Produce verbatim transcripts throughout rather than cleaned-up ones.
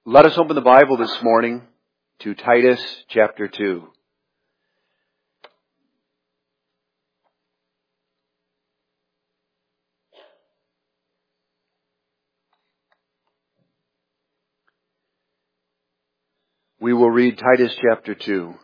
Let us open the Bible this morning to Titus chapter two. We will read Titus chapter two.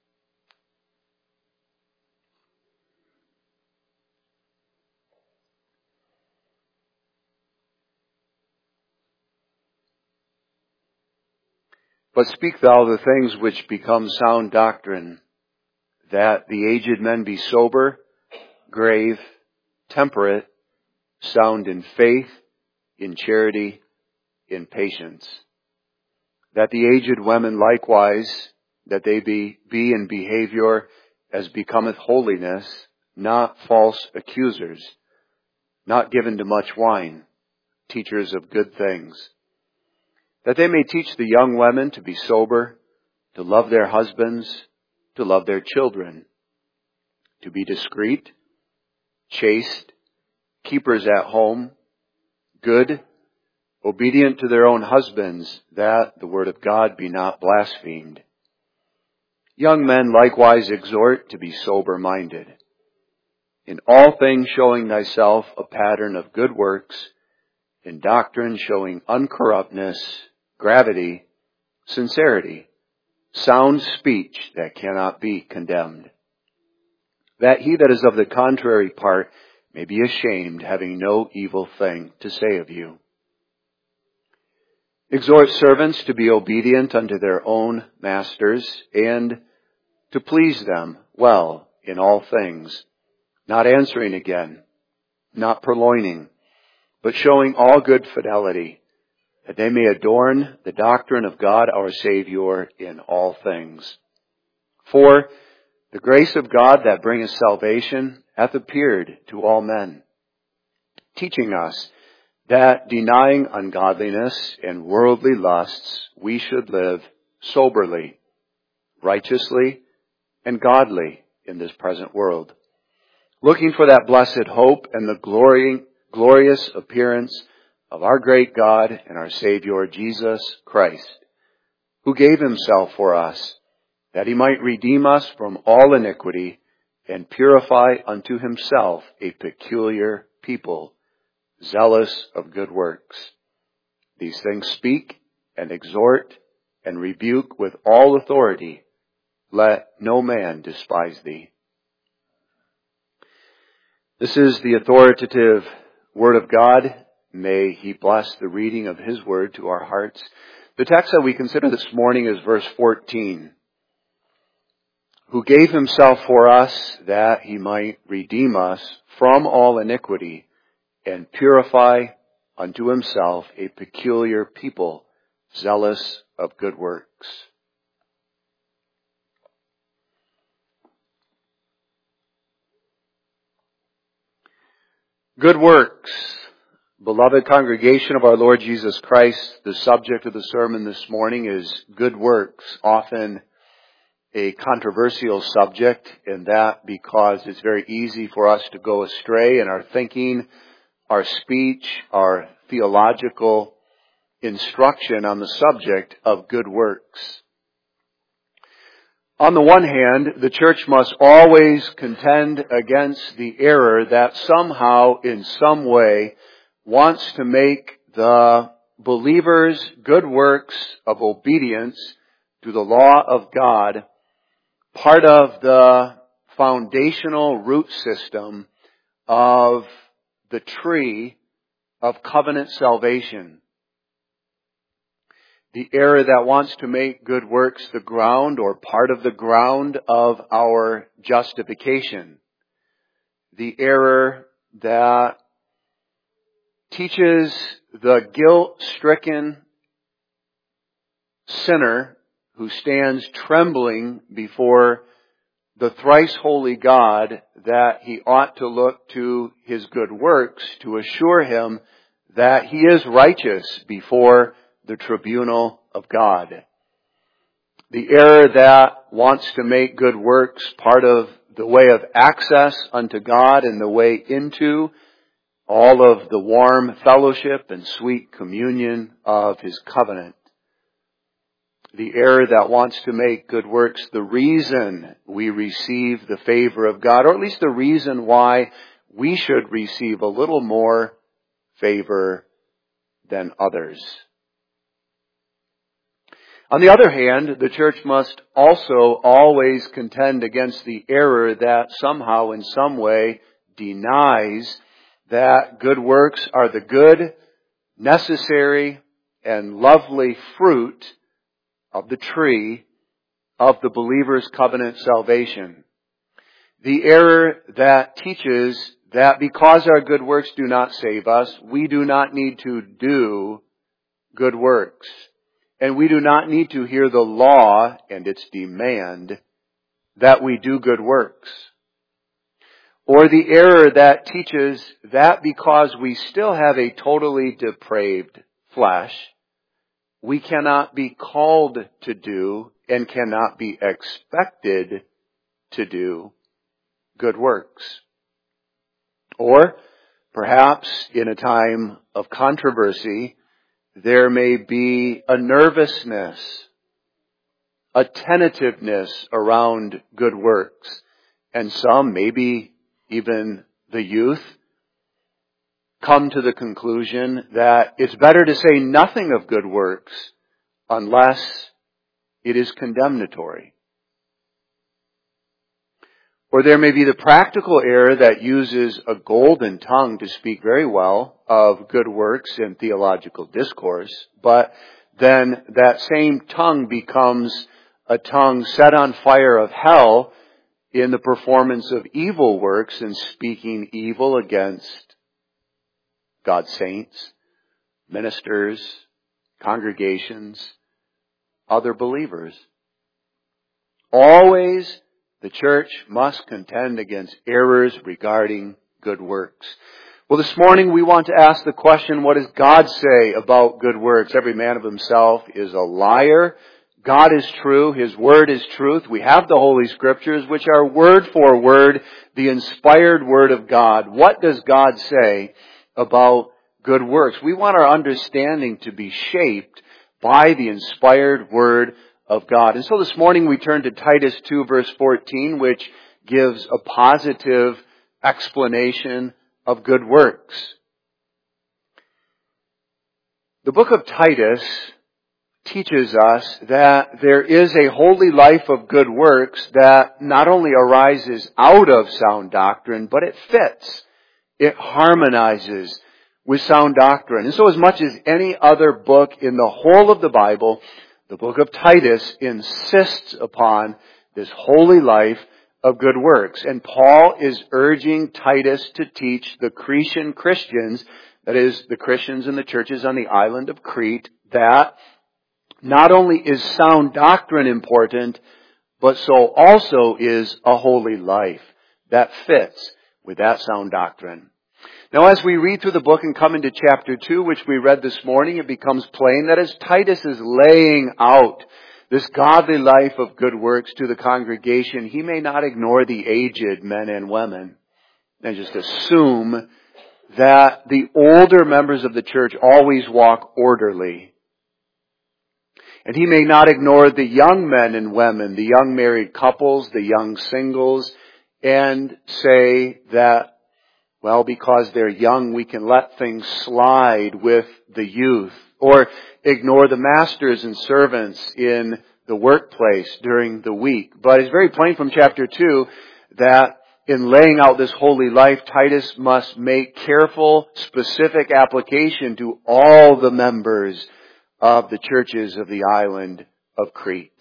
But speak thou the things which become sound doctrine, that the aged men be sober, grave, temperate, sound in faith, in charity, in patience. That the aged women likewise, that they be, be in behavior as becometh holiness, not false accusers, not given to much wine, teachers of good things. That they may teach the young women to be sober, to love their husbands, to love their children, to be discreet, chaste, keepers at home, good, obedient to their own husbands, that the word of God be not blasphemed. Young men likewise exhort to be sober-minded. In all things showing thyself a pattern of good works, in doctrine showing uncorruptness, gravity, sincerity, sound speech that cannot be condemned. That he that is of the contrary part may be ashamed, having no evil thing to say of you. Exhort servants to be obedient unto their own masters, and to please them well in all things, not answering again, not purloining, but showing all good fidelity, that they may adorn the doctrine of God our Savior in all things. For the grace of God that bringeth salvation hath appeared to all men, teaching us that denying ungodliness and worldly lusts, we should live soberly, righteously, and godly in this present world, looking for that blessed hope and the glory, glorious appearance of our great God and our Savior Jesus Christ, who gave himself for us, that he might redeem us from all iniquity and purify unto himself a peculiar people, zealous of good works. These things speak and exhort and rebuke with all authority. Let no man despise thee. This is the authoritative word of God. May he bless the reading of his word to our hearts. The text that we consider this morning is verse fourteen. Who gave himself for us that he might redeem us from all iniquity and purify unto himself a peculiar people, zealous of good works. Good works. Beloved congregation of our Lord Jesus Christ, the subject of the sermon this morning is good works, often a controversial subject, and that because it's very easy for us to go astray in our thinking, our speech, our theological instruction on the subject of good works. On the one hand, the church must always contend against the error that somehow, in some way, wants to make the believer's good works of obedience to the law of God part of the foundational root system of the tree of covenant salvation. The error that wants to make good works the ground or part of the ground of our justification. The error that teaches the guilt-stricken sinner who stands trembling before the thrice holy God that he ought to look to his good works to assure him that he is righteous before the tribunal of God. The error that wants to make good works part of the way of access unto God and the way into all of the warm fellowship and sweet communion of his covenant. the error that wants to make good works the reason we receive the favor of God, or at least the reason why we should receive a little more favor than others. On the other hand, the church must also always contend against the error that somehow, in some way, denies that good works are the good, necessary, and lovely fruit of the tree of the believer's covenant salvation. The error that teaches that because our good works do not save us, we do not need to do good works. And we do not need to hear the law and its demand that we do good works. Or the error that teaches that because we still have a totally depraved flesh, we cannot be called to do and cannot be expected to do good works. Or perhaps in a time of controversy, there may be a nervousness, a tentativeness around good works. And some, maybe even the youth, come to the conclusion that it's better to say nothing of good works unless it is condemnatory. Or there may be the practical error that uses a golden tongue to speak very well of good works in theological discourse, but then that same tongue becomes a tongue set on fire of hell in the performance of evil works and speaking evil against God's saints, ministers, congregations, other believers. Always the church must contend against errors regarding good works. Well, this morning we want to ask the question, what does God say about good works? Every man of himself is a liar. God is true. His word is truth. We have the Holy Scriptures, which are word for word, the inspired word of God. What does God say about good works? We want our understanding to be shaped by the inspired word of God. And so this morning we turn to Titus two verse fourteen, which gives a positive explanation of good works. The book of Titus teaches us that there is a holy life of good works that not only arises out of sound doctrine, but it fits. It harmonizes with sound doctrine. And so as much as any other book in the whole of the Bible, the book of Titus insists upon this holy life of good works. And Paul is urging Titus to teach the Cretan Christians, that is, the Christians in the churches on the island of Crete, that not only is sound doctrine important, but so also is a holy life that fits with that sound doctrine. Now, as we read through the book and come into chapter two, which we read this morning, it becomes plain that as Titus is laying out this godly life of good works to the congregation, he may not ignore the aged men and women and just assume that the older members of the church always walk orderly. And he may not ignore the young men and women, the young married couples, the young singles, and say that, well, because they're young, we can let things slide with the youth. Or ignore the masters and servants in the workplace during the week. But it's very plain from chapter two that in laying out this holy life, Titus must make careful, specific application to all the members of the churches of the island of Crete.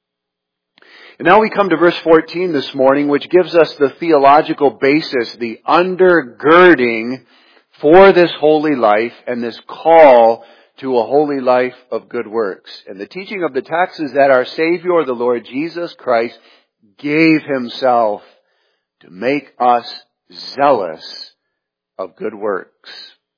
And now we come to verse fourteen this morning, which gives us the theological basis, the undergirding for this holy life and this call to a holy life of good works. And the teaching of the text is that our Savior, the Lord Jesus Christ, gave himself to make us zealous of good works.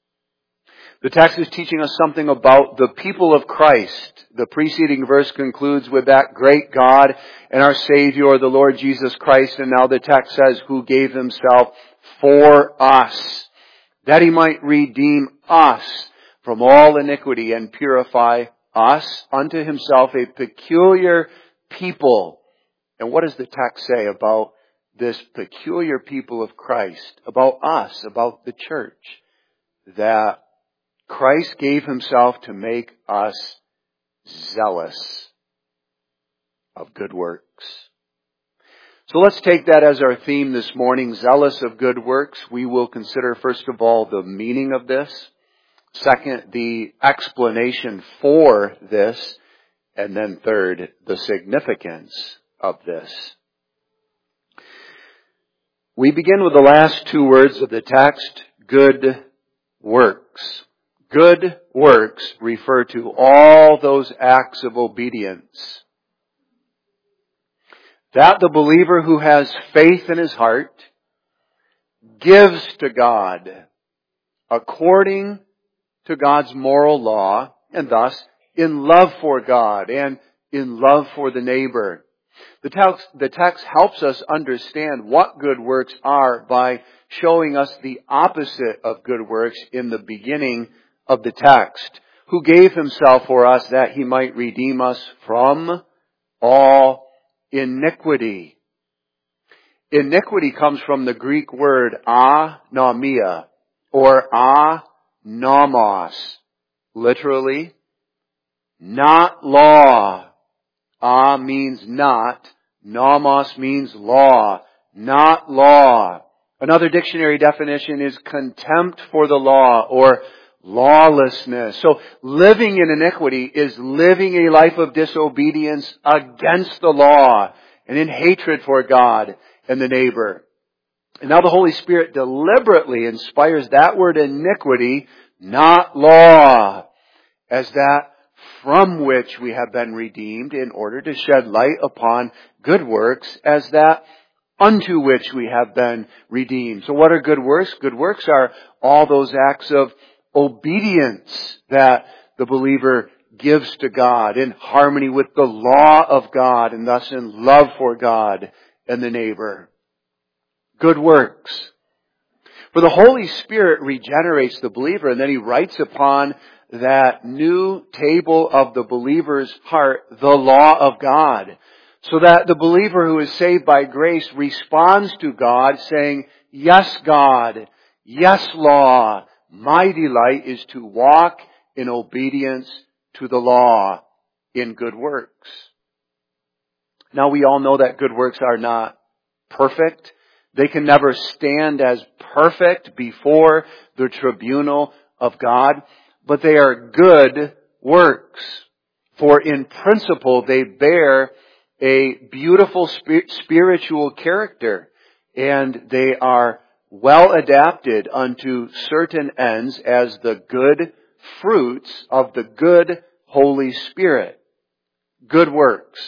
The text is teaching us something about the people of Christ. The preceding verse concludes with that great God and our Savior, the Lord Jesus Christ. And now the text says, who gave himself for us, that he might redeem us from all iniquity and purify us unto himself a peculiar people. And what does the text say about this peculiar people of Christ, about us, about the church? That Christ gave himself to make us zealous of good works. So let's take that as our theme this morning, zealous of good works. We will consider, first of all, the meaning of this. Second, the explanation for this. And then third, the significance of this. We begin with the last two words of the text, good works. Good works refer to all those acts of obedience that the believer who has faith in his heart gives to God according to God's moral law, and thus in love for God and in love for the neighbor. The text, the text helps us understand what good works are by showing us the opposite of good works in the beginning of the text, who gave himself for us that he might redeem us from all iniquity. Iniquity comes from the Greek word anomia or anomos, literally, not law. A means not, nomos means law, not law. Another dictionary definition is contempt for the law or lawlessness. So living in iniquity is living a life of disobedience against the law and in hatred for God and the neighbor. And now the Holy Spirit deliberately inspires that word iniquity, not law, as that from which we have been redeemed in order to shed light upon good works as that unto which we have been redeemed. So what are good works? Good works are all those acts of obedience that the believer gives to God in harmony with the law of God and thus in love for God and the neighbor. Good works. For the Holy Spirit regenerates the believer, and then he writes upon that new table of the believer's heart the law of God, so that the believer who is saved by grace responds to God saying, yes, God, yes, law, my delight is to walk in obedience to the law in good works. Now we all know that good works are not perfect. They can never stand as perfect before the tribunal of God, but they are good works. For in principle, they bear a beautiful spiritual character, and they are well adapted unto certain ends as the good fruits of the good Holy Spirit. Good works.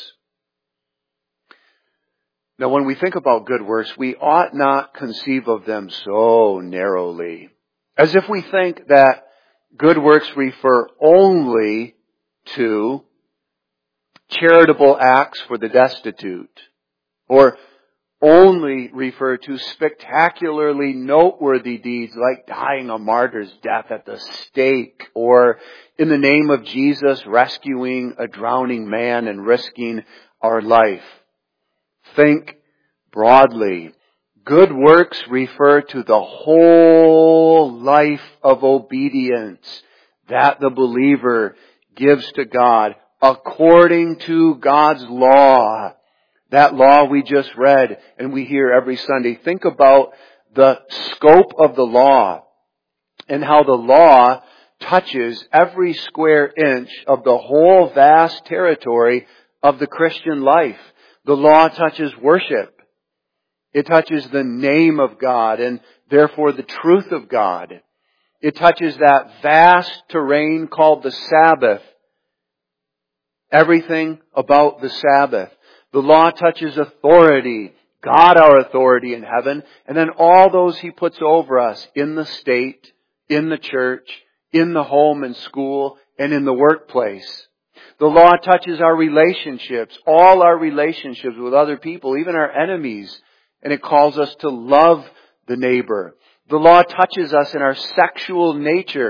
Now, when we think about good works, we ought not conceive of them so narrowly, as if we think that good works refer only to charitable acts for the destitute, or only refer to spectacularly noteworthy deeds like dying a martyr's death at the stake, or in the name of Jesus rescuing a drowning man and risking our life. Think broadly. Good works refer to the whole life of obedience that the believer gives to God according to God's law. That law we just read and we hear every Sunday. Think about the scope of the law and how the law touches every square inch of the whole vast territory of the Christian life. The law touches worship. It touches the name of God and therefore the truth of God. It touches that vast terrain called the Sabbath. Everything about the Sabbath. The law touches authority, God our authority in heaven, and then all those He puts over us in the state, in the church, in the home and school, and in the workplace. The law touches our relationships, all our relationships with other people, even our enemies, and it calls us to love the neighbor. The law touches us in our sexual nature,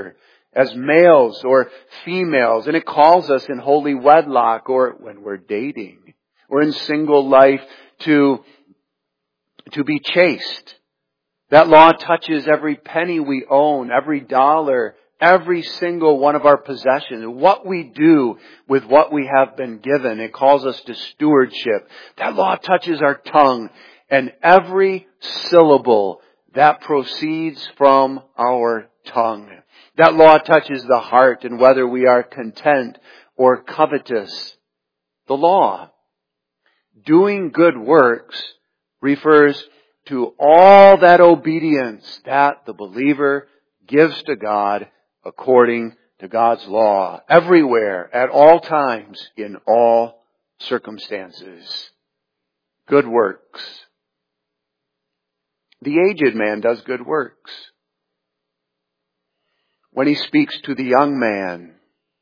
as males or females. And it calls us in holy wedlock or when we're dating or in single life to, to be chaste. That law touches every penny we own, every dollar, every single one of our possessions. What we do with what we have been given. It calls us to stewardship. That law touches our tongue and every syllable that proceeds from our tongue. That law touches the heart and whether we are content or covetous. The law. Doing good works refers to all that obedience that the believer gives to God according to God's law, everywhere, at all times, in all circumstances. Good works. The aged man does good works. When he speaks to the young man,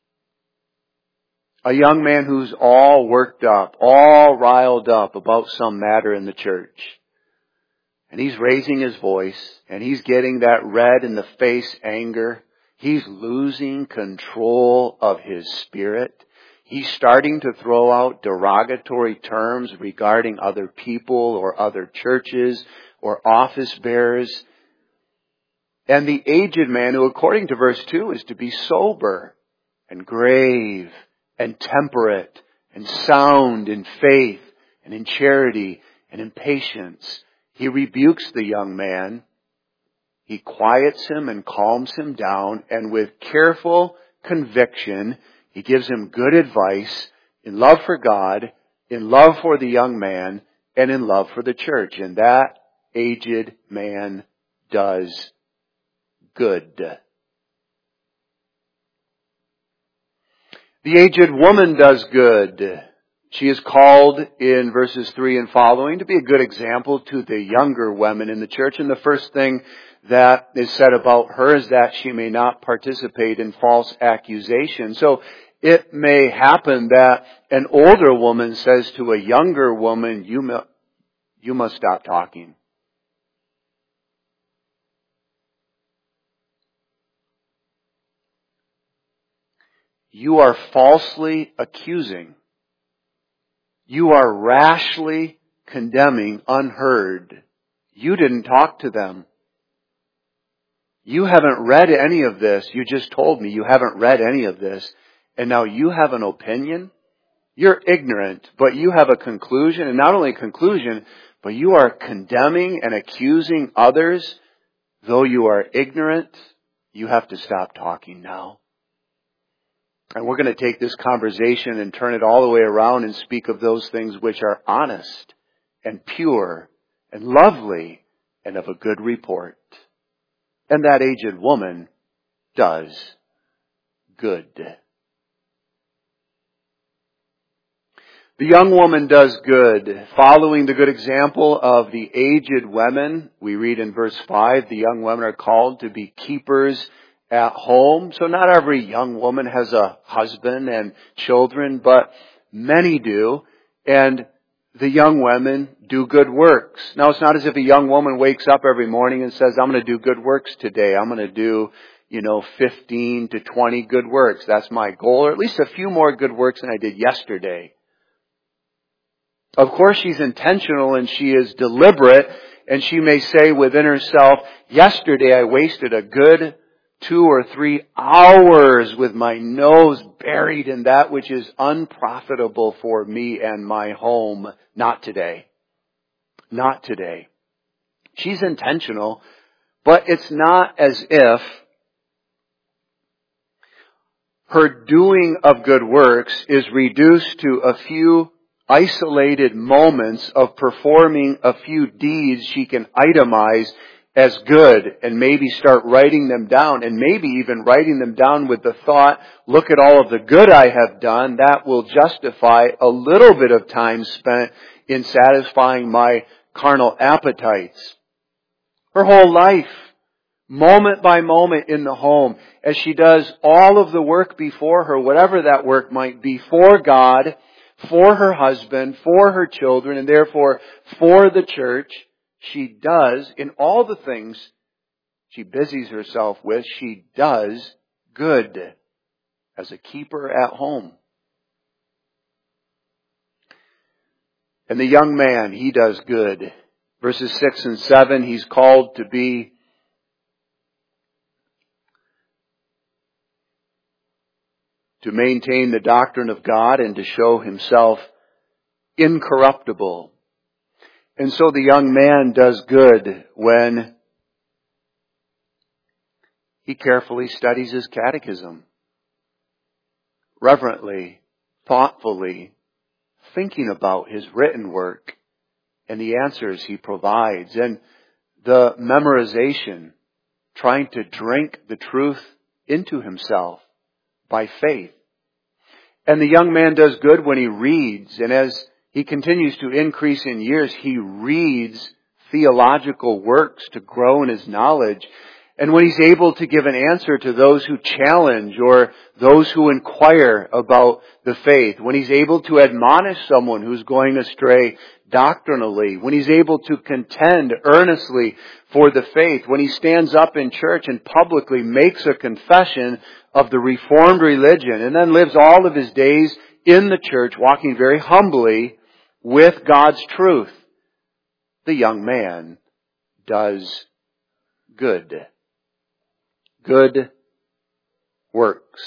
a young man who's all worked up, all riled up about some matter in the church, and he's raising his voice, and he's getting that red in the face anger. He's losing control of his spirit. He's starting to throw out derogatory terms regarding other people or other churches or office bearers. And the aged man, who according to verse two is to be sober and grave and temperate and sound in faith and in charity and in patience, he rebukes the young man. He quiets him and calms him down, and with careful conviction, he gives him good advice in love for God, in love for the young man, and in love for the church. And that aged man does good. The aged woman does good. She is called in verses three and following to be a good example to the younger women in the church. And the first thing that is said about her is that she may not participate in false accusation. So it may happen that an older woman says to a younger woman, you, mu- you must stop talking. You are falsely accusing. You are rashly condemning unheard. You didn't talk to them. You haven't read any of this. You just told me you haven't read any of this. And now you have an opinion? You're ignorant, but you have a conclusion. And not only a conclusion, but you are condemning and accusing others. Though you are ignorant, you have to stop talking now. And we're going to take this conversation and turn it all the way around and speak of those things which are honest and pure and lovely and of a good report. And that aged woman does good. The young woman does good. Following the good example of the aged women, we read in verse five, the young women are called to be keepers at home. So not every young woman has a husband and children, but many do. And the young women do good works. Now it's not as if a young woman wakes up every morning and says, I'm going to do good works today. I'm going to do, you know, fifteen to twenty good works. That's my goal, or at least a few more good works than I did yesterday. Of course she's intentional and she is deliberate, and she may say within herself, yesterday I wasted a good two or three hours with my nose buried in that which is unprofitable for me and my home. Not today. Not today. She's intentional, but it's not as if her doing of good works is reduced to a few isolated moments of performing a few deeds she can itemize as good and maybe start writing them down, and maybe even writing them down with the thought, look at all of the good I have done. That will justify a little bit of time spent in satisfying my carnal appetites. Her whole life, moment by moment in the home, as she does all of the work before her, whatever that work might be, for God, for her husband, for her children, and therefore for the church, she does, in all the things she busies herself with, she does good as a keeper at home. And the young man, he does good. Verses six and seven, he's called to be to maintain the doctrine of God and to show himself incorruptible. And so the young man does good when he carefully studies his catechism, reverently, thoughtfully, thinking about his written work and the answers he provides, and the memorization, trying to drink the truth into himself by faith. And the young man does good when he reads, and as he continues to increase in years, he reads theological works to grow in his knowledge. And when he's able to give an answer to those who challenge or those who inquire about the faith, when he's able to admonish someone who's going astray doctrinally, when he's able to contend earnestly for the faith, when he stands up in church and publicly makes a confession of the Reformed religion and then lives all of his days in the church walking very humbly with God's truth, the young man does good. Good works.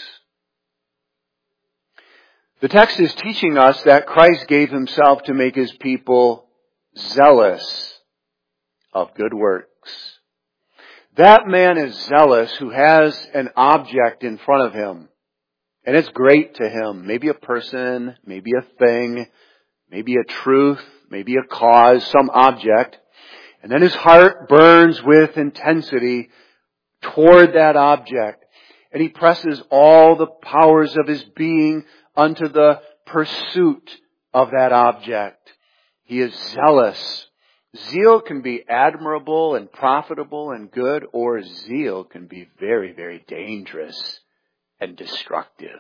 The text is teaching us that Christ gave himself to make his people zealous of good works. That man is zealous who has an object in front of him. And it's great to him. Maybe a person, maybe a thing, maybe a truth, maybe a cause, some object. And then his heart burns with intensity toward that object. And he presses all the powers of his being unto the pursuit of that object. He is zealous. Zeal can be admirable and profitable and good, or zeal can be very, very dangerous and destructive.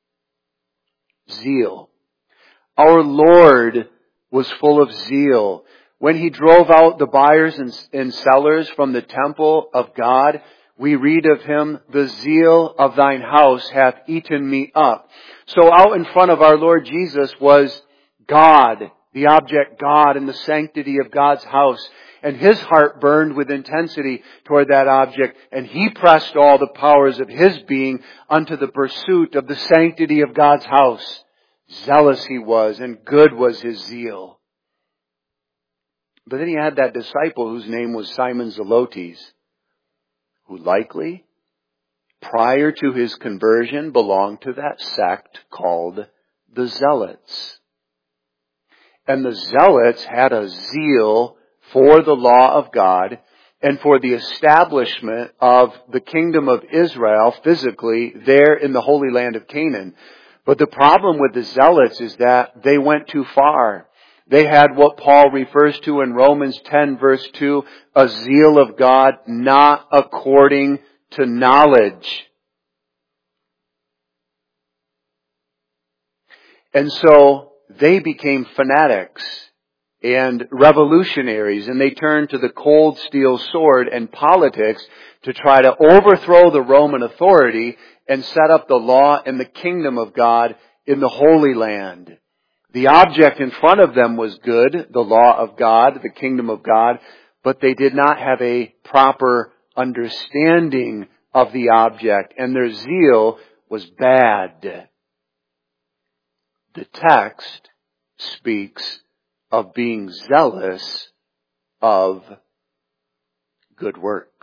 Zeal. Our Lord was full of zeal. When he drove out the buyers and, and sellers from the temple of God, we read of him, the zeal of thine house hath eaten me up. So out in front of our Lord Jesus was God, the object God, and the sanctity of God's house. And his heart burned with intensity toward that object, and he pressed all the powers of his being unto the pursuit of the sanctity of God's house. Zealous he was, and good was his zeal. But then he had that disciple whose name was Simon Zelotes, who likely, prior to his conversion, belonged to that sect called the Zealots. And the Zealots had a zeal for the law of God and for the establishment of the kingdom of Israel physically there in the Holy Land of Canaan. But the problem with the Zealots is that they went too far. They had what Paul refers to in Romans ten verse two, a zeal of God not according to knowledge. And so they became fanatics and revolutionaries, and they turned to the cold steel sword and politics to try to overthrow the Roman authority and set up the law and the kingdom of God in the Holy Land. The object in front of them was good, the law of God, the kingdom of God, but they did not have a proper understanding of the object, and their zeal was bad. The text speaks of being zealous of good works.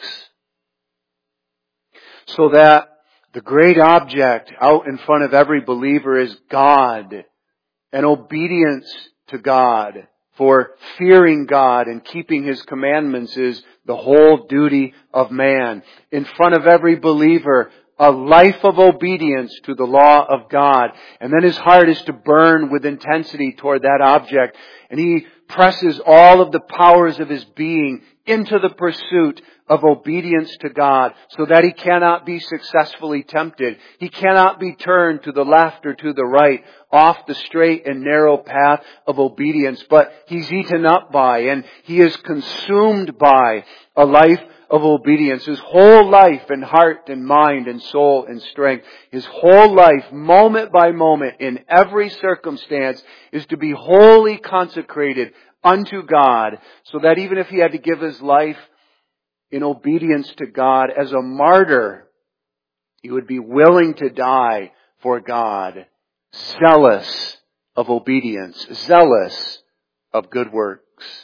So that the great object out in front of every believer is God, and obedience to God, for fearing God and keeping His commandments is the whole duty of man. In front of every believer, a life of obedience to the law of God. And then his heart is to burn with intensity toward that object. And he presses all of the powers of his being into the pursuit of obedience to God, so that he cannot be successfully tempted. He cannot be turned to the left or to the right, off the straight and narrow path of obedience, but he's eaten up by and he is consumed by a life of obedience. His whole life and heart and mind and soul and strength, his whole life, moment by moment, in every circumstance, is to be wholly consecrated unto God, so that even if he had to give his life in obedience to God as a martyr, he would be willing to die for God, zealous of obedience, zealous of good works.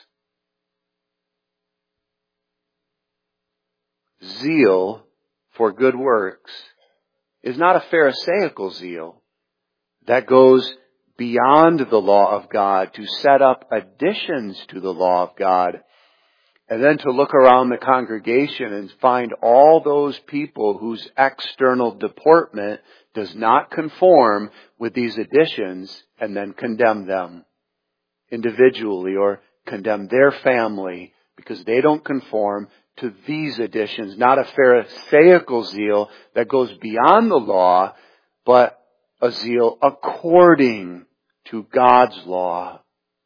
Zeal for good works is not a Pharisaical zeal that goes beyond the law of God to set up additions to the law of God, and then to look around the congregation and find all those people whose external deportment does not conform with these additions, and then condemn them individually or condemn their family because they don't conform to these additions. Not a Pharisaical zeal that goes beyond the law, but a zeal according to God's law.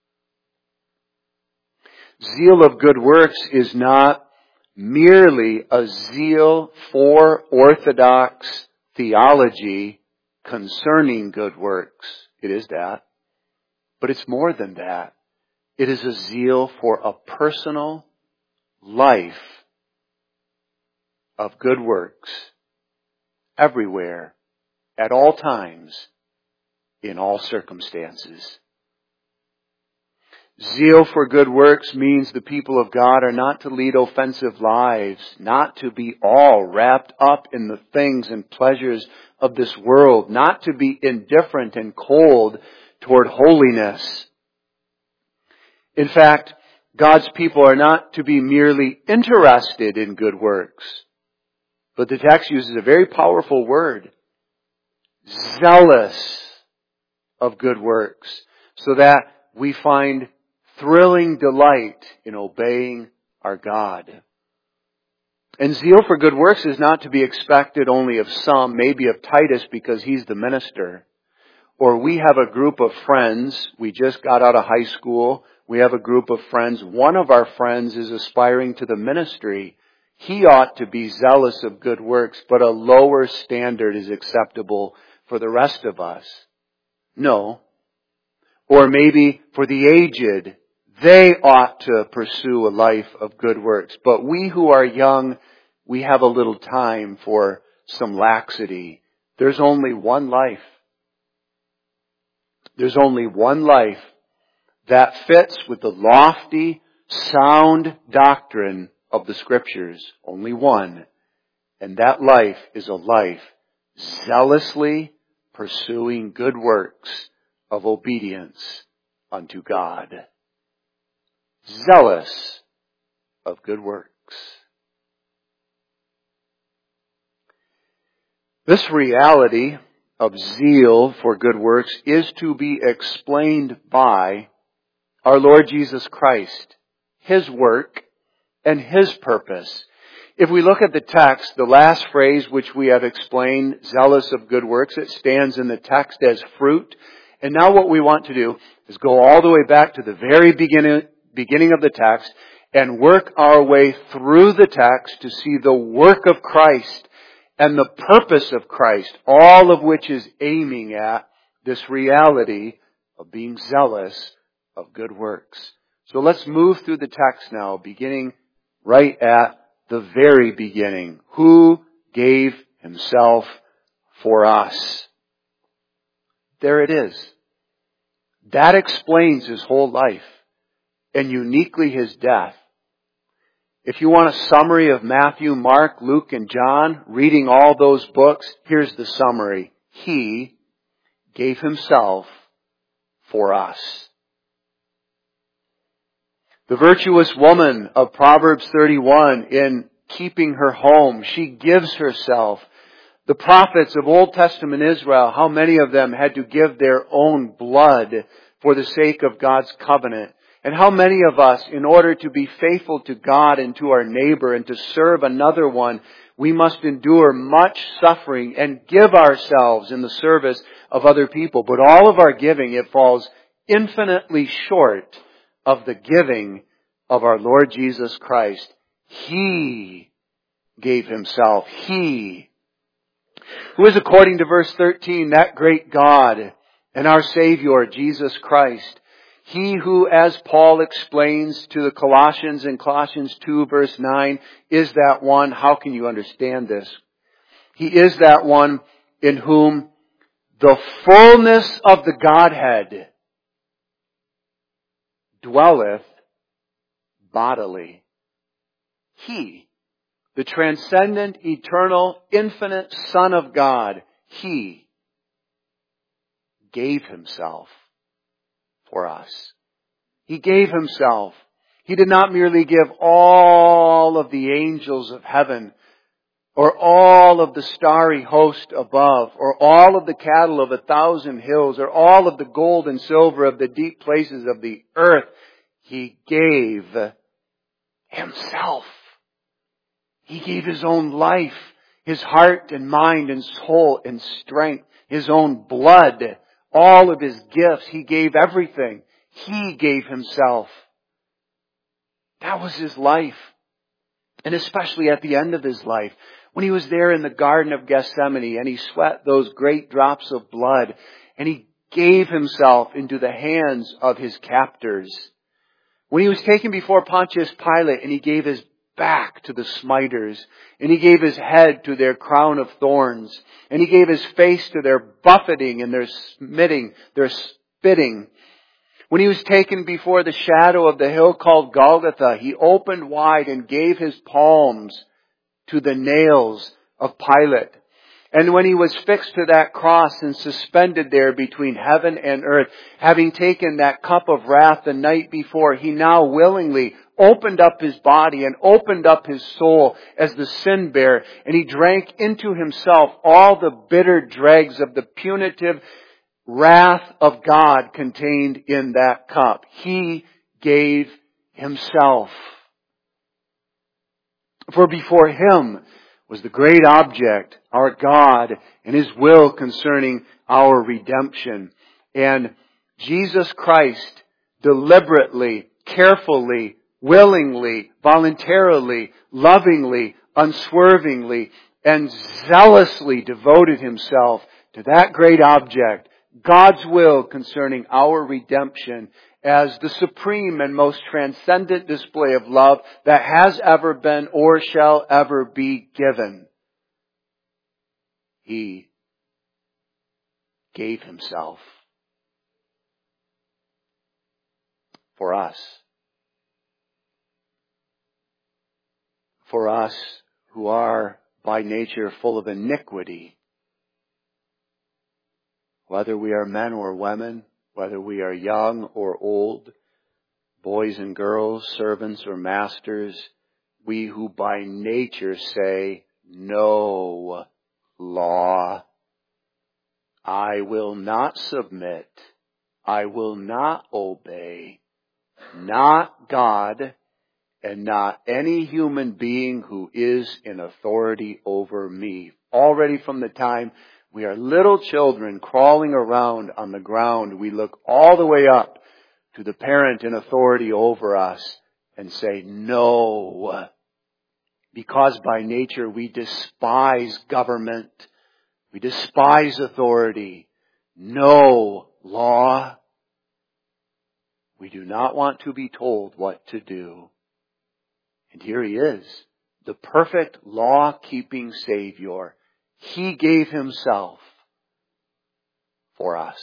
Zeal of good works is not merely a zeal for orthodox theology concerning good works. It is that. But it's more than that. It is a zeal for a personal life of good works everywhere, at all times, in all circumstances. Zeal for good works means the people of God are not to lead offensive lives, not to be all wrapped up in the things and pleasures of this world, not to be indifferent and cold toward holiness. In fact, God's people are not to be merely interested in good works, but the text uses a very powerful word, zealous of good works, so that we find thrilling delight in obeying our God. And zeal for good works is not to be expected only of some, maybe of Titus because he's the minister. Or we have a group of friends, we just got out of high school, we have a group of friends, one of our friends is aspiring to the ministry. He ought to be zealous of good works, but a lower standard is acceptable for the rest of us. No. Or maybe for the aged, they ought to pursue a life of good works. But we who are young, we have a little time for some laxity. There's only one life. There's only one life that fits with the lofty, sound doctrine of the Scriptures. Only one. And that life is a life zealously pursuing good works of obedience unto God. Zealous of good works. This reality of zeal for good works is to be explained by our Lord Jesus Christ, His work, and His purpose. If we look at the text, the last phrase which we have explained, zealous of good works, it stands in the text as fruit. And now what we want to do is go all the way back to the very beginning, beginning of the text and work our way through the text to see the work of Christ and the purpose of Christ, all of which is aiming at this reality of being zealous of good works. So let's move through the text now, beginning right at the very beginning. Who gave Himself for us? There it is. That explains His whole life, and uniquely His death. If you want a summary of Matthew, Mark, Luke, and John, reading all those books, here's the summary. He gave Himself for us. The virtuous woman of Proverbs thirty-one, in keeping her home, she gives herself. The prophets of Old Testament Israel, how many of them had to give their own blood for the sake of God's covenant? And how many of us, in order to be faithful to God and to our neighbor and to serve another one, we must endure much suffering and give ourselves in the service of other people. But all of our giving, it falls infinitely short of the giving of our Lord Jesus Christ. He gave Himself. He, who is, according to verse thirteen, that great God and our Savior, Jesus Christ. He who, as Paul explains to the Colossians in Colossians two verse nine, is that one. How can you understand this? He is that one in whom the fullness of the Godhead dwelleth bodily. He, the transcendent, eternal, infinite Son of God, He gave Himself for us. He gave Himself. He did not merely give all of the angels of heaven, or all of the starry host above, or all of the cattle of a thousand hills, or all of the gold and silver of the deep places of the earth. He gave Himself. He gave His own life, His heart and mind and soul and strength, His own blood, all of His gifts. He gave everything. He gave Himself. That was His life. And especially at the end of His life, when He was there in the Garden of Gethsemane and He sweat those great drops of blood and He gave Himself into the hands of His captors. When He was taken before Pontius Pilate and He gave His back to the smiters, and He gave His head to their crown of thorns, and He gave His face to their buffeting and their smitting, their spitting. When He was taken before the shadow of the hill called Golgotha, He opened wide and gave His palms to the nails of Pilate. And when He was fixed to that cross and suspended there between heaven and earth, having taken that cup of wrath the night before, He now willingly opened up His body and opened up His soul as the sin bearer, and He drank into Himself all the bitter dregs of the punitive wrath of God contained in that cup. He gave Himself. For before Him was the great object, our God, and His will concerning our redemption. And Jesus Christ deliberately, carefully, willingly, voluntarily, lovingly, unswervingly, and zealously devoted Himself to that great object, God's will concerning our redemption, as the supreme and most transcendent display of love that has ever been or shall ever be given. He gave Himself for us. For us who are by nature full of iniquity, whether we are men or women, whether we are young or old, boys and girls, servants or masters, we who by nature say, no law, I will not submit, I will not obey, not God, and not any human being who is in authority over me. Already from the time we are little children crawling around on the ground, we look all the way up to the parent in authority over us and say, no. Because by nature we despise government. We despise authority. No law. We do not want to be told what to do. And here He is, the perfect law-keeping Savior. He gave Himself for us.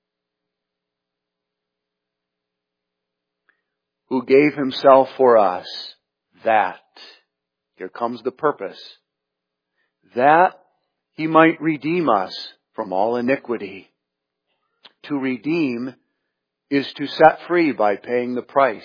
Who gave Himself for us, that, here comes the purpose, that He might redeem us from all iniquity. To redeem is to set free by paying the price.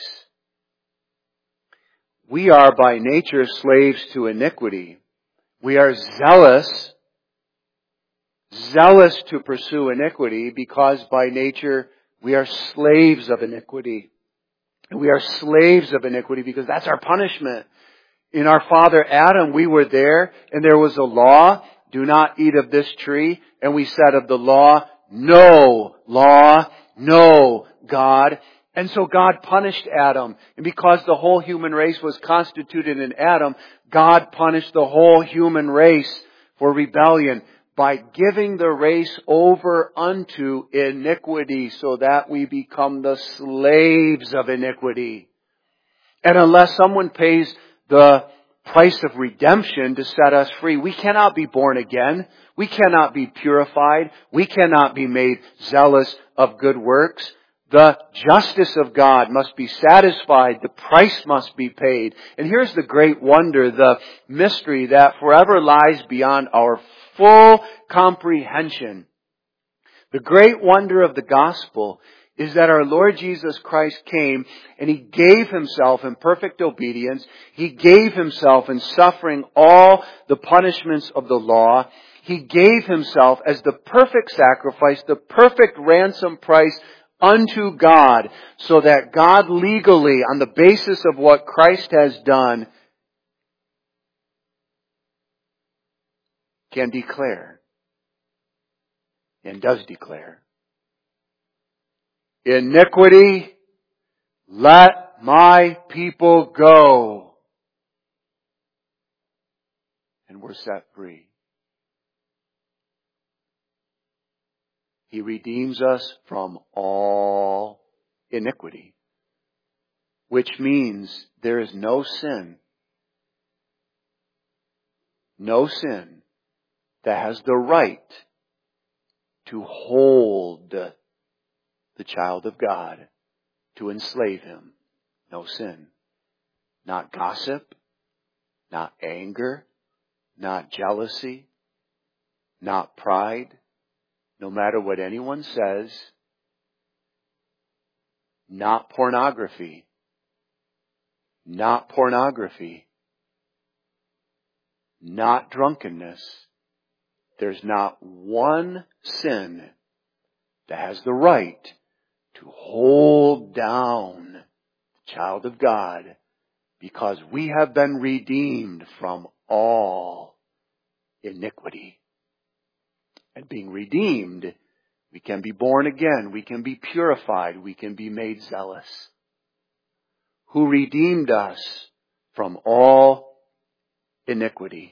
We are by nature slaves to iniquity. We are zealous, zealous to pursue iniquity because by nature we are slaves of iniquity. And we are slaves of iniquity because that's our punishment. In our father Adam, we were there and there was a law, do not eat of this tree. And we said of the law, no law, no God. And so God punished Adam. And because the whole human race was constituted in Adam, God punished the whole human race for rebellion by giving the race over unto iniquity so that we become the slaves of iniquity. And unless someone pays the price of redemption to set us free, we cannot be born again. We cannot be purified. We cannot be made zealous of good works. The justice of God must be satisfied. The price must be paid. And here's the great wonder, the mystery that forever lies beyond our full comprehension. The great wonder of the gospel is that our Lord Jesus Christ came and He gave Himself in perfect obedience. He gave Himself in suffering all the punishments of the law. He gave Himself as the perfect sacrifice, the perfect ransom price unto God, so that God legally, on the basis of what Christ has done, can declare and does declare, iniquity, let my people go. And we're set free. He redeems us from all iniquity, which means there is no sin, no sin that has the right to hold the child of God, to enslave him. No sin. Not gossip, not anger, not jealousy, not pride. No matter what anyone says, not pornography, not pornography, not drunkenness. There's not one sin that has the right to hold down the child of God, because we have been redeemed from all iniquity. And being redeemed, we can be born again, we can be purified, we can be made zealous. Who redeemed us from all iniquity.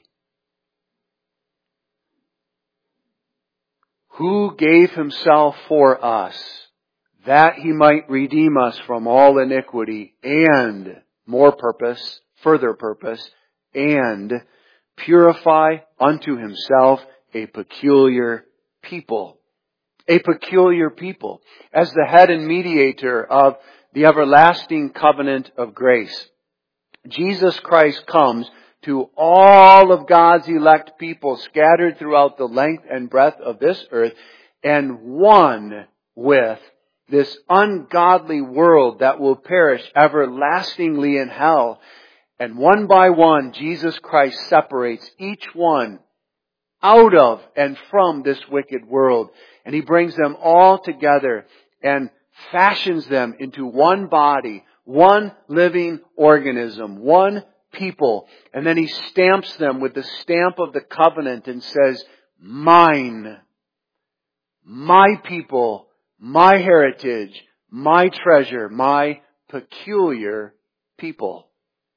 Who gave Himself for us, that He might redeem us from all iniquity, and, more purpose, further purpose, and purify unto Himself a peculiar people. A peculiar people. As the head and mediator of the everlasting covenant of grace, Jesus Christ comes to all of God's elect people scattered throughout the length and breadth of this earth, and one with this ungodly world that will perish everlastingly in hell. And one by one, Jesus Christ separates each one out of and from this wicked world. And He brings them all together and fashions them into one body, one living organism, one people. And then He stamps them with the stamp of the covenant and says, mine, my people, my heritage, my treasure, my peculiar people.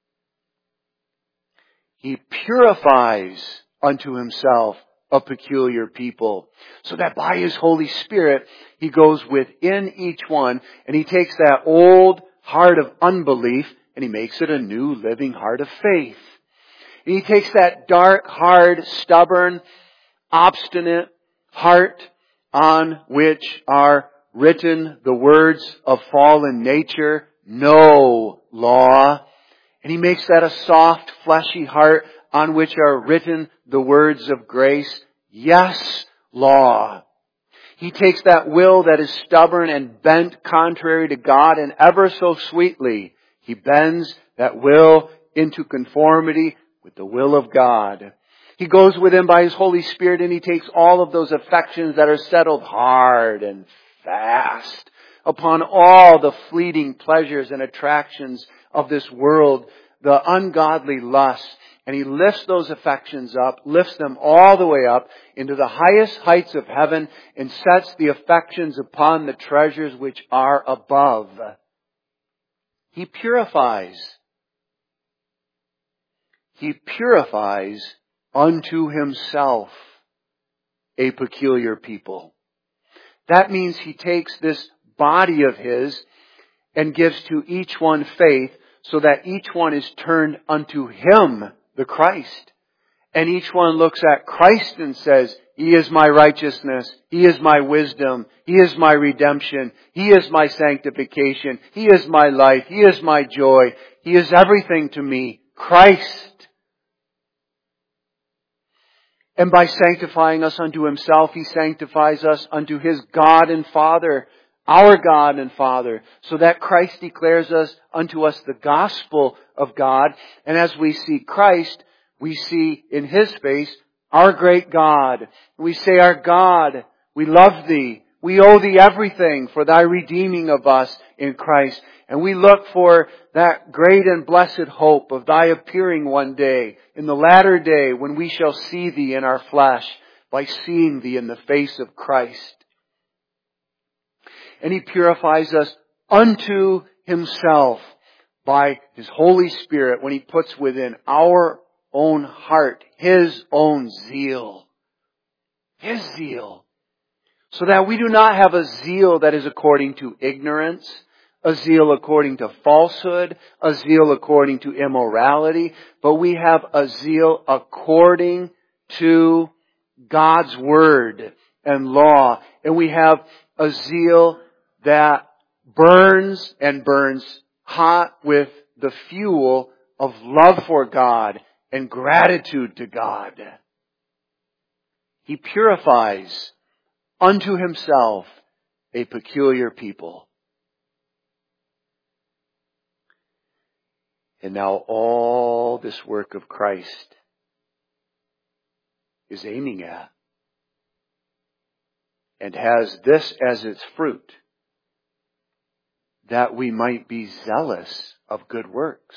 He purifies unto Himself a peculiar people, so that by His Holy Spirit He goes within each one and He takes that old heart of unbelief and He makes it a new living heart of faith. And He takes that dark, hard, stubborn, obstinate heart on which are written the words of fallen nature, no law. And He makes that a soft, fleshy heart on which are written the words of grace, yes, law. He takes that will that is stubborn and bent contrary to God, and ever so sweetly, He bends that will into conformity with the will of God. He goes with Him by His Holy Spirit, and He takes all of those affections that are settled hard and fast upon all the fleeting pleasures and attractions of this world, the ungodly lusts, and He lifts those affections up, lifts them all the way up into the highest heights of heaven, and sets the affections upon the treasures which are above, He purifies. He purifies unto Himself a peculiar people. That means He takes this body of His and gives to each one faith so that each one is turned unto Him, the Christ. And each one looks at Christ and says, He is my righteousness. He is my wisdom. He is my redemption. He is my sanctification. He is my life. He is my joy. He is everything to me. Christ. And by sanctifying us unto Himself, He sanctifies us unto His God and Father, our God and Father, so that Christ declares us unto us the gospel of God. And as we see Christ, we see in His face our great God. We say, our God, we love Thee. We owe Thee everything for Thy redeeming of us in Christ. And we look for that great and blessed hope of Thy appearing one day, in the latter day, when we shall see Thee in our flesh, by seeing Thee in the face of Christ. And He purifies us unto Himself by His Holy Spirit when He puts within our own heart His own zeal. His zeal. So that we do not have a zeal that is according to ignorance, a zeal according to falsehood, a zeal according to immorality, but we have a zeal according to God's Word and law. And we have a zeal that burns and burns hot with the fuel of love for God and gratitude to God. He purifies unto Himself a peculiar people. And now all this work of Christ is aiming at and has this as its fruit, that we might be zealous of good works.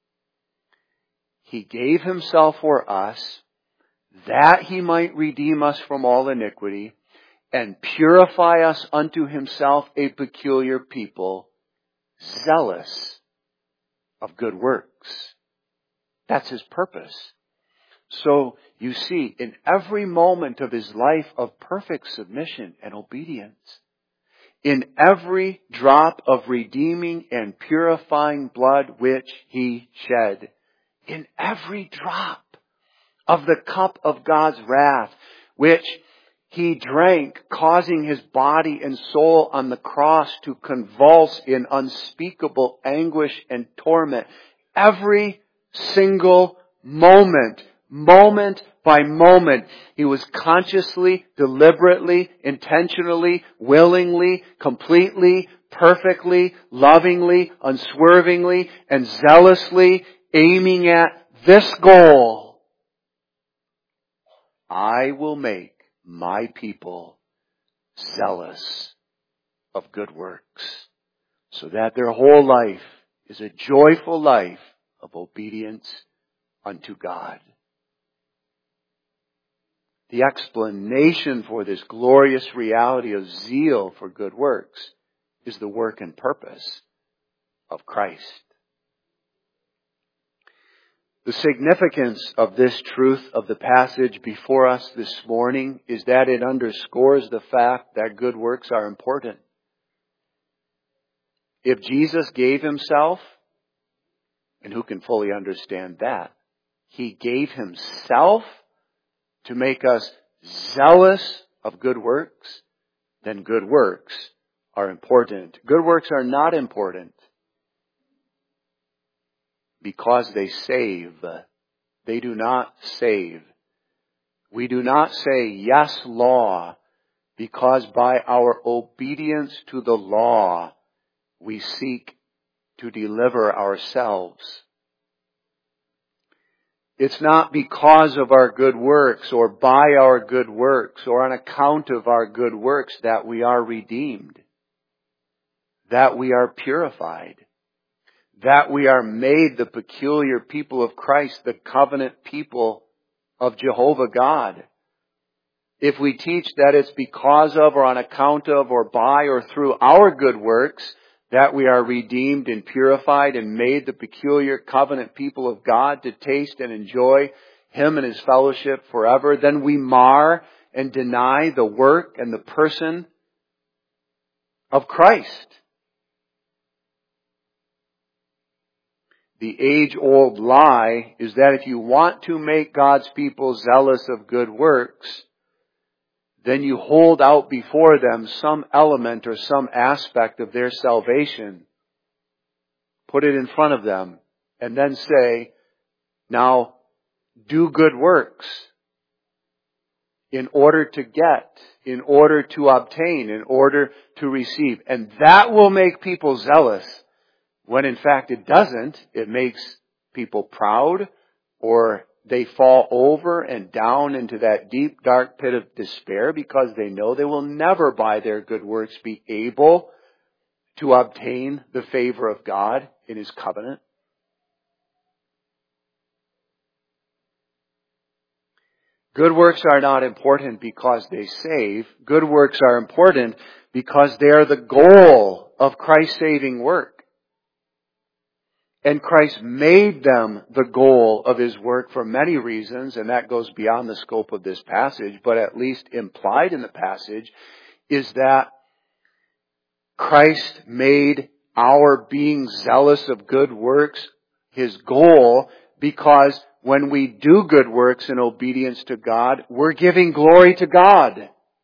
He gave Himself for us, that He might redeem us from all iniquity, and purify us unto Himself a peculiar people, zealous of good works. That's His purpose. So you see, in every moment of His life of perfect submission and obedience, in every drop of redeeming and purifying blood which He shed, in every drop of the cup of God's wrath, which He drank, causing His body and soul on the cross to convulse in unspeakable anguish and torment. Every single moment, moment by moment, He was consciously, deliberately, intentionally, willingly, completely, perfectly, lovingly, unswervingly, and zealously aiming at this goal. I will make my people zealous of good works, so that their whole life is a joyful life of obedience unto God. The explanation for this glorious reality of zeal for good works is the work and purpose of Christ. The significance of this truth of the passage before us this morning is that it underscores the fact that good works are important. If Jesus gave Himself, and who can fully understand that, He gave Himself to make us zealous of good works, then good works are important. Good works are not important because they save. They do not save. We do not say, yes, law, because by our obedience to the law, we seek to deliver ourselves. It's not because of our good works or by our good works or on account of our good works that we are redeemed, that we are purified, that we are made the peculiar people of Christ, the covenant people of Jehovah God. If we teach that it's because of or on account of or by or through our good works, that we are redeemed and purified and made the peculiar covenant people of God to taste and enjoy Him and His fellowship forever, then we mar and deny the work and the person of Christ. The age-old lie is that if you want to make God's people zealous of good works, then you hold out before them some element or some aspect of their salvation. Put it in front of them and then say, now do good works in order to get, in order to obtain, in order to receive. And that will make people zealous. When in fact it doesn't. It makes people proud, or they fall over and down into that deep, dark pit of despair because they know they will never by their good works be able to obtain the favor of God in His covenant. Good works are not important because they save. Good works are important because they are the goal of Christ's saving work. And Christ made them the goal of His work for many reasons, and that goes beyond the scope of this passage, but at least implied in the passage is that Christ made our being zealous of good works His goal, because when we do good works in obedience to God, we're giving glory to God.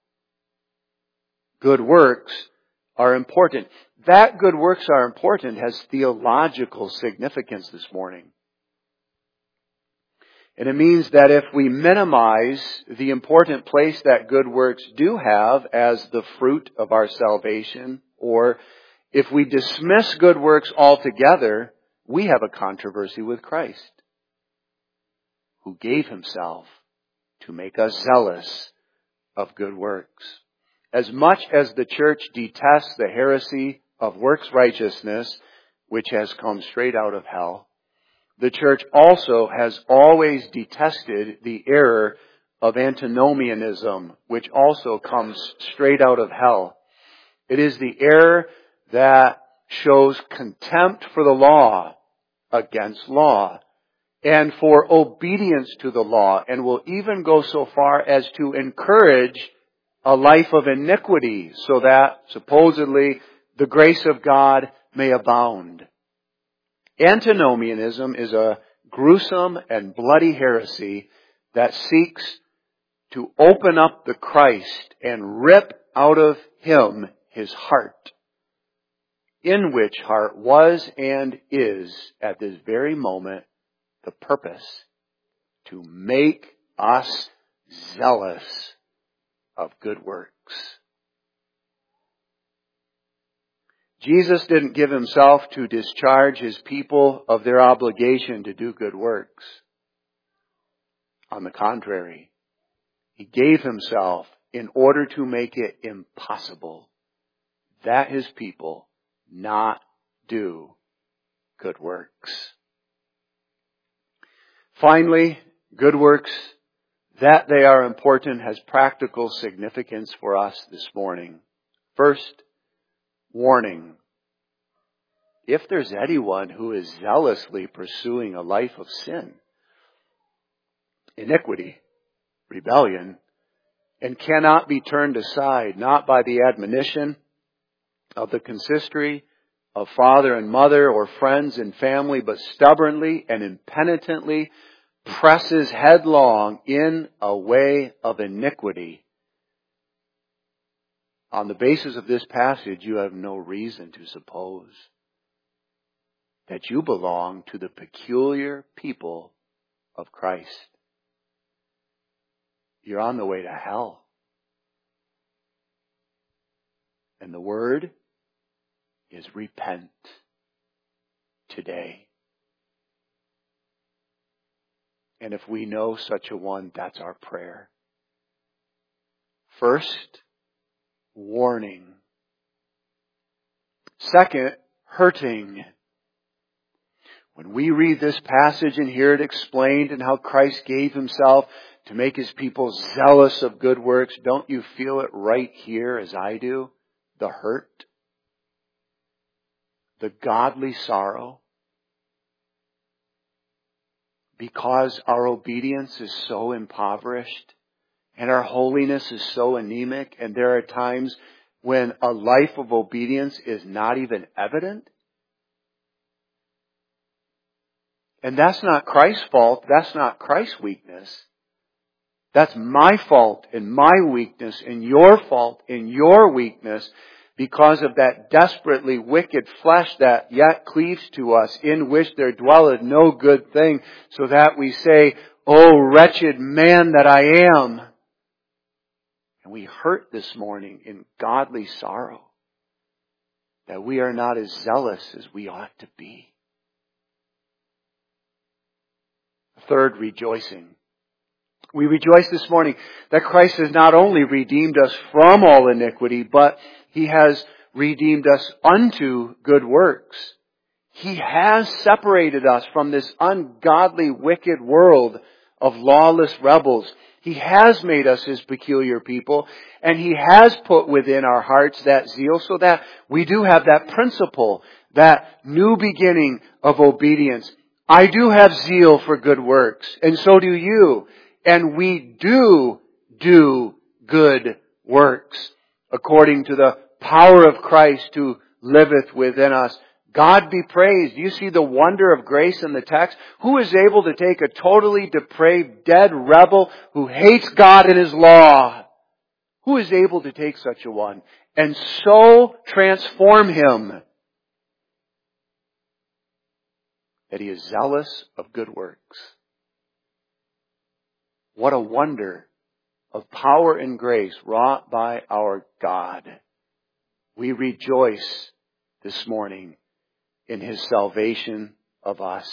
Good works are important. That good works are important has theological significance this morning. And it means that if we minimize the important place that good works do have as the fruit of our salvation, or if we dismiss good works altogether, we have a controversy with Christ, who gave Himself to make us zealous of good works. As much as the church detests the heresy of works righteousness, which has come straight out of hell, the church also has always detested the error of antinomianism, which also comes straight out of hell. It is the error that shows contempt for the law against law, and for obedience to the law, and will even go so far as to encourage a life of iniquity, so that supposedly the grace of God may abound. Antinomianism is a gruesome and bloody heresy that seeks to open up the Christ and rip out of Him His heart, in which heart was and is at this very moment the purpose to make us zealous of good works. Jesus didn't give Himself to discharge His people of their obligation to do good works. On the contrary, He gave Himself in order to make it impossible that His people not do good works. Finally, good works, that they are important, has practical significance for us this morning. First, warning. If there's anyone who is zealously pursuing a life of sin, iniquity, rebellion, and cannot be turned aside, not by the admonition of the consistory, of father and mother, or friends and family, but stubbornly and impenitently presses headlong in a way of iniquity, on the basis of this passage, you have no reason to suppose that you belong to the peculiar people of Christ. You're on the way to hell. And the word is repent today. And if we know such a one, that's our prayer. First, warning. Second, hurting. When we read this passage and hear it explained and how Christ gave Himself to make His people zealous of good works, don't you feel it right here as I do? The hurt. the godly sorrow because our obedience is so impoverished and our holiness is so anemic, and there are times when a life of obedience is not even evident? And that's not Christ's fault. That's not Christ's weakness. That's my fault and my weakness and your fault and your weakness because of that desperately wicked flesh that yet cleaves to us, in which there dwelleth no good thing, so that we say, "O wretched man that I am." And we hurt this morning in godly sorrow that we are not as zealous as we ought to be. Third, rejoicing. We rejoice this morning that Christ has not only redeemed us from all iniquity, but He has redeemed us unto good works. He has separated us from this ungodly, wicked world of lawless rebels. He has made us His peculiar people, and He has put within our hearts that zeal so that we do have that principle, that new beginning of obedience. I do have zeal for good works, and so do you. And we do do good works according to the power of Christ who liveth within us. God be praised. You see the wonder of grace in the text? Who is able to take a totally depraved, dead rebel who hates God and His law? Who is able to take such a one and so transform him that he is zealous of good works? What a wonder of power and grace wrought by our God. We rejoice this morning in His salvation of us.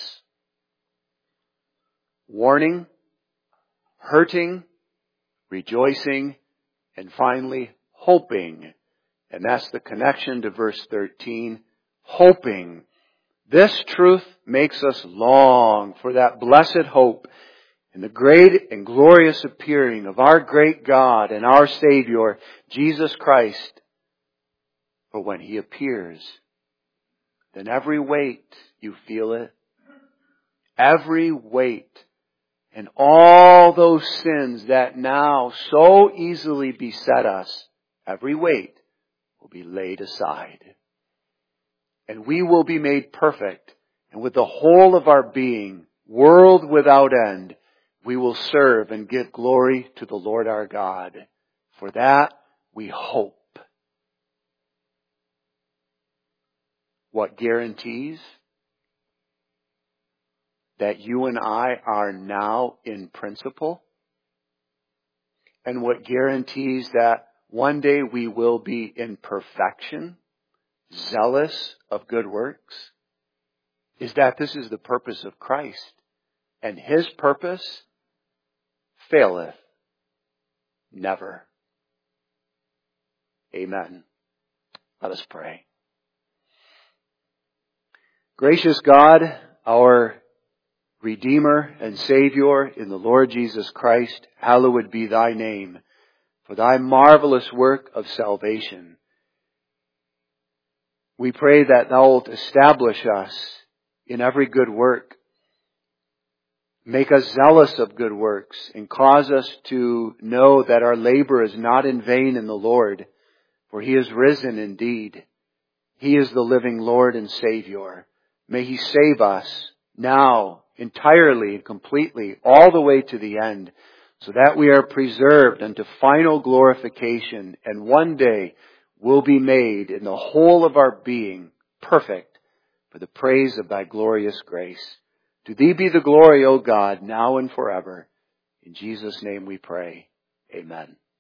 Warning, hurting, rejoicing, and finally hoping. And that's the connection to verse thirteen. Hoping. This truth makes us long for that blessed hope in the great and glorious appearing of our great God and our Savior, Jesus Christ. For when He appears, then every weight, you feel it, every weight, and all those sins that now so easily beset us, every weight will be laid aside. And we will be made perfect, and with the whole of our being, world without end, we will serve and give glory to the Lord our God. For that we hope. What guarantees that you and I are now in principle? And what guarantees that one day we will be in perfection, zealous of good works? Is that this is the purpose of Christ. And His purpose faileth never. Amen. Let us pray. Gracious God, our Redeemer and Savior in the Lord Jesus Christ, hallowed be Thy name for Thy marvelous work of salvation. We pray that Thou wilt establish us in every good work. Make us zealous of good works and cause us to know that our labor is not in vain in the Lord, for He is risen indeed. He is the living Lord and Savior. May He save us now entirely and completely all the way to the end, so that we are preserved unto final glorification, and one day will be made in the whole of our being perfect for the praise of Thy glorious grace. To Thee be the glory, O God, now and forever. In Jesus' name we pray. Amen.